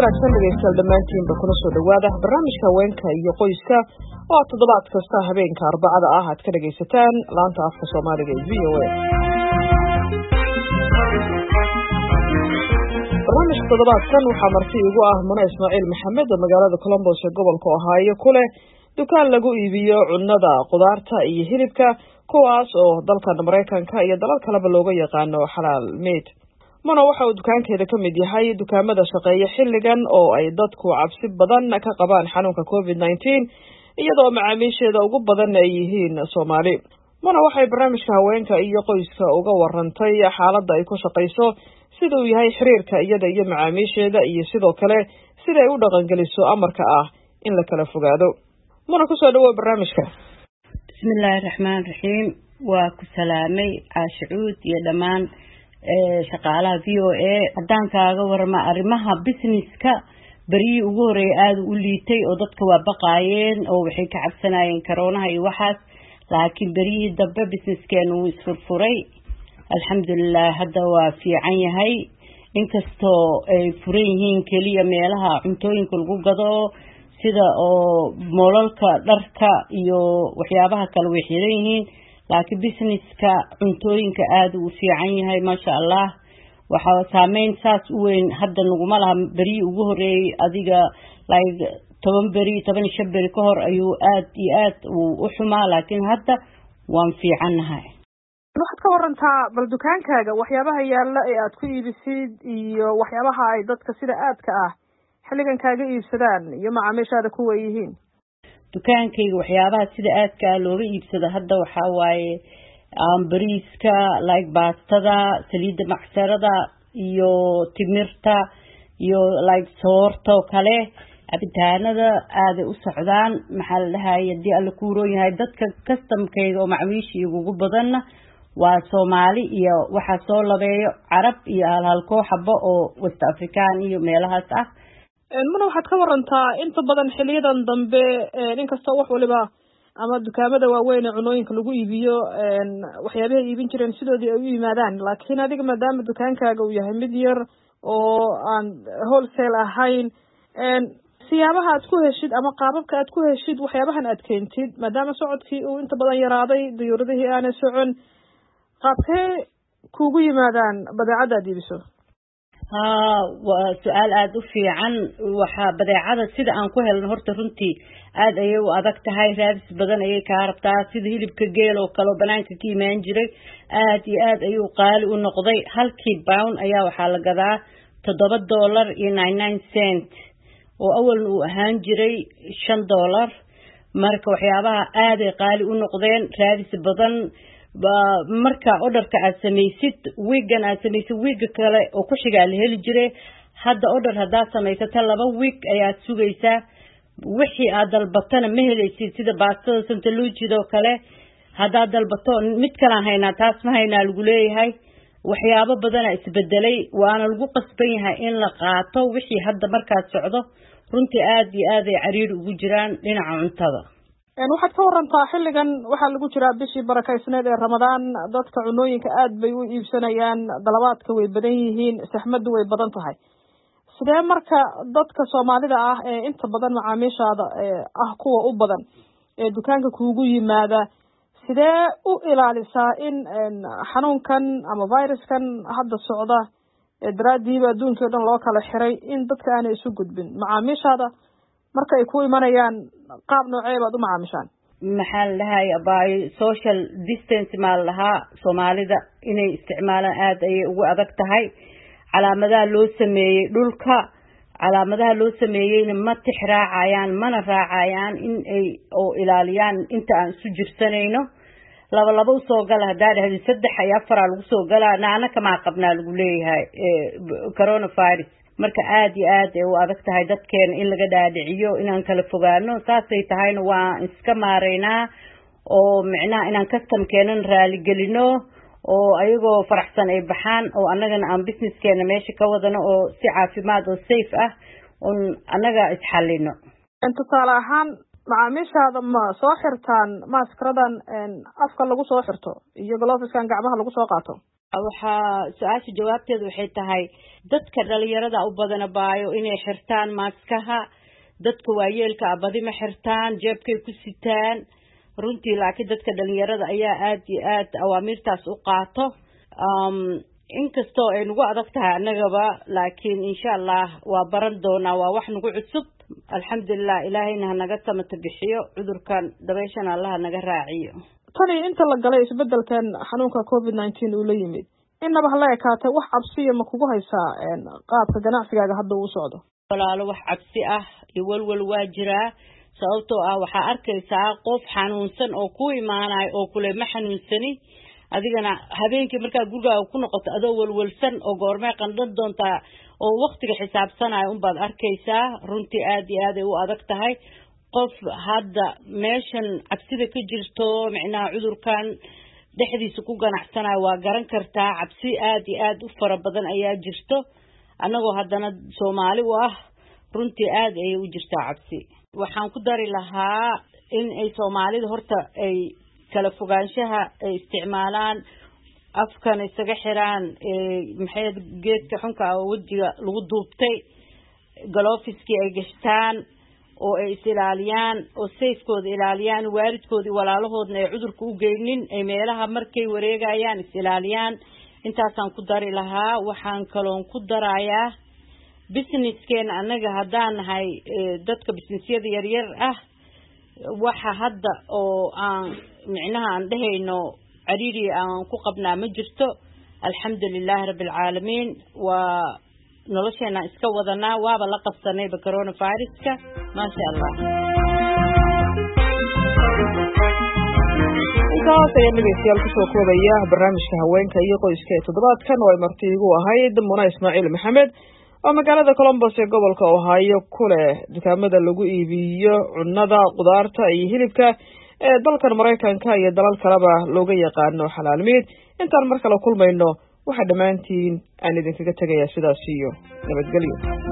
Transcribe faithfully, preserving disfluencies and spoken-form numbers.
wanaagsan dhegeystayaal dhammaantiinba kuna soo dhawaada barnaamijka haweenka iyo qoyska oo toddobaad kasta habeenka arbacada ah aad ka dhegaysataan laanta afka Soomaaliga ee V O A. barnaamijka toddobaadkan waxaa marti igu ah Muna Ismaaciil Maxamed oo magaalada Columbus ee gobolka Ohio ku leh dukaan lagu iibiyo cunnada, qudaarta iyo hilibka kuwaas oo dalka Mareykanka iyo dalal kaleba looga yaqaano xalaal meat. Muna waxa uu dukaankeeda ka mid yahay dukaamada shaqeeya xilligan oo ay dadku cabsi badan ka qabaan xanuunka COVID nineteen iyadoo macaamiisheeda ugu badan ay yihiin Soomaali. Muna waxay barnaamijka haweenka iyo qoyska uga warantay xaaladda ay ku shaqeyso, sida uu yahay xiriirka iyada iyo macaamiisheeda iyo sidoo kale sida ay u dhaqan geliso amarka ah in la kala fogaado. Muna ku soo dhawaad barnaamijka. Bismillahir Rahmanir Rahiim. Waa ku salaamay Caashuud iyo dhamaan shaqaalaha V O A. haddaan kaaga warama arrimaha businesska bari ugu horeeyay aad u liitay oo dadka waa baqaayeen oo waxay ka cabsanayeen corona iyo waxaas, laakiin bari dambe businesskeenu wuu isfurfuray alxamdulillah. hadda waa fiican yahay inkastoo ay furan yihiin kaliya meelaha cuntooyinka lagu gado sida oo moolalka dharka iyo waxyaabaha kale way xiran yihiin, laakiin businesska cuntooyinka aad u fiican yahay maasha Allah. waxa saameyn saas u weyn hadda naguma laha. bari ugu horeeyay adiga like toban bari toban iyo shan bari ka hor ayuu aad iyo aad u xumaa, laakiin hadda waan fiicanahay. waxaad ka warantaa bal dukaankaaga waxyaabaha yaalla ee aad ku iibisid iyo waxyaabaha ay dadka sida aadka ah xilligan kaaga iibsadaan iyo macaamiishaada ku weeyihiin. dukaankayga waxyaabaha sida aadka ah looga iibsado hadda waxa waaye bariiska, like baastada, saliidda macsarada iyo timirta iyo like soorta oo kale. cabitaanada aad u socdaan maxaa la dhahay hadii alla ku roon yahay. dadka customkayga oo macaamiisha ugu badan waa Soomaali iyo waxa soo labeeyo Carab iyo hal koox xabo oo West African iyo meelahaas ah. Muna waxaad ka warantaa inta badan xiliyadan dambe inkastoo wax waliba ama dukaamada waaweyn ee cunooyinka lagu iibiyo waxyaabaha iibin jireen sidoodii ay u yimaadaan, laakiin adiga maadaama dukaankaaga uu yahay mid yar oo aan wholesale ahayn, siyaabaha aad ku heshid ama qaababka aad ku heshid waxyaabahan aad keentid maadaama socodkii uu inta badan yaraaday, diyuuradihii aanay socon, qaabkee kuugu yimaadaan badeecada aad iibiso? haa waa su'aal aad u fiican. waxa badeecada sida aan ku helno horta runtii aad ayay u adag tahay, raadis badan ayay ka rabtaa. sida hilibka geel oo kale banaanka ka imaan jiray aad iyo aad ayuu qaali u noqday. halkii pound ayaa waxaa la gadaa toddoba dollar iyo ninety-nine cent oo awal uu ahaan jiray shan dollar. marka waxyaabaha aad ay qaali u noqdeen, raadis badan. marka orderka aad samaysid weegan aad samaysid weega kale oo ku xiga la heli jiray. hadda order hadaa samaysato laba week ayaad sugaysaa, wixii aad dalbatana ma helaysid. sida baastada Santa Lucia oo kale hadaa dalbato mid kale aan haynaa taas ma haynaa lagu leeyahay. waxyaabo badan ayaa isbedelay, waana lagu qasban yahay in la qaato wixii hadda markaas socdo. runtii aad iyo aad ay cariir ugu jiraan dhinaca cuntada. waxaad ka warantaa xilligan waxaa lagu jiraa bishii barakaysneed ee Ramadaan, dadka cunooyinka aad bay u iibsanayaan, dalabaadka way badan yihiin, saxmadu way badan tahay. sidee marka dadka Soomaalida ah ee inta badan macaamiishaada ah kuwa u badan ee dukaanka kuugu yimaada, sidee u ilaalisaa in xanuunkan ama viruskan hadda socda ee daraadiiba adduunka oo dhan loo kala xiray in dadka aanay isu gudbin? macaamiishaada marka ay ku imanayaan qaab noocee baad u macaamishaan? maxaa la dhahay by social distance ma laha. Soomaalida inay isticmaalaan aad ayay ugu adag tahay. calaamadaha loo sameeyay dhulka calaamadaha loo sameeyayna ma tixraacayaan mana raacayaan in ay oo ilaaliyaan inta aan isu jirsanayno. laba laba soo gal hadaa dhahdo saddex iyo afar lagu soo galaa naana kama qabnaa lagu leeyahay coronavirus. marka aad iyo aad ay u adag tahay dadkeena in laga dhaadhiciyo inaan kala fogaano. saasay tahayna waa iska maareynaa oo micnaha inaan customkeena raali gelino oo ayagoo faraxsan ay baxaan oo annagana aan businesskeena meesha ka wadano oo si caafimaad oo safe ah oo annaga isxalino. tusaale ahaan macaamiishaada ma soo xirtaan maaskaradan afka lagu soo xirto iyo gloves-kan gacmaha lagu soo qaato? waxaa su-aasha jawaabteedu waxay tahay dadka dhalinyarada u badana baayo inay xirtaan maaskaha, dadka waayeelka abadi ma xirtaan, jeebkay ku sitaan runtii. laakiin dadka dhalinyarada ayaa aad iyo aad awaamirtaas u qaato. inkastoo ay nagu adag tahay annagaba, laakiin insha allah waa baran doonaa, waa wax nagu cusub. alxamdulilah, ilaahayna hanaga samata bixiyo, cudurkan dabayshana allaha naga raaciyo. tani inta la galay isbedelkan xanuunka covid nineteen uu la yimid, innaba hala ekaatay wax cabsiya ma kugu haysaa qaabka ganacsigaaga hadda uu socdo? walaalo, wax cabsi ah iyo walwal waa jiraa, sababtoo ah waxaa arkaysaa qof xanuunsan oo ku imaanayo oo kule ma xanuunsani, adigana habeenkii markaa gurigaaga ku noqoto adoo walwalsan oo goormee qandhan doontaa oo waqtiga xisaabsanayo unbaad arkaysaa. runtii aad iyo aad ay u adag tahay. qof hadda meeshan cabsida ka jirto micnaha cudurkan dhexdiisa ku ganacsanayo waa garan kartaa, cabsi aad iyo aad u fara badan ayaa jirto. annagoo haddana Soomaali u ah, runtii aad ayay u jirtaa cabsi. waxaan ku dari lahaa in ay Soomaalida horta ay kala fogaanshaha ay isticmaalaan, afkan isaga xiraan maxay geedka xunka oo wajiga lagu duubtay, galoofiskii ay gashtaan oo ay is ilaaliyaan oo safekooda ilaaliyaan, waalidkoodii walaalahoodna ay cudurka u geynin, ay meelaha markay wareegayaan is ilaaliyaan. intaasaan ku dari lahaa. waxaan kaloon ku darayaa businesskeena annaga haddaan nahay dadka businessyada yaryar ah, waxa hadda oo aan micnaha aan dhehayno cariiri aan ku qabnaa ma jirto. alxamdulilaahi rabbilcaalamiin, waa nolosheena iska wadanaa, waaba la qabsanayba coronaviruska. maasha allah. intaas ayaan dhegeystayaal kusoo koobaya barnaamijka haweenka iyo qoyska ee toddobaadkan oo ay marti igu ahayd Muna Ismaaciil Maxamed oo magaalada Columbus ee gobolka Ohio ku leh dukaamada lagu iibiyo cunnada, qudaarta iyo hilibka ee dalkan Mareykanka iyo dalal kaleba looga yaqaano xalaal meat. intaan mar kale kulmayno waxaa dhammaantiin aan idinkaga tegayaa sidaas iyo nabadgelyo.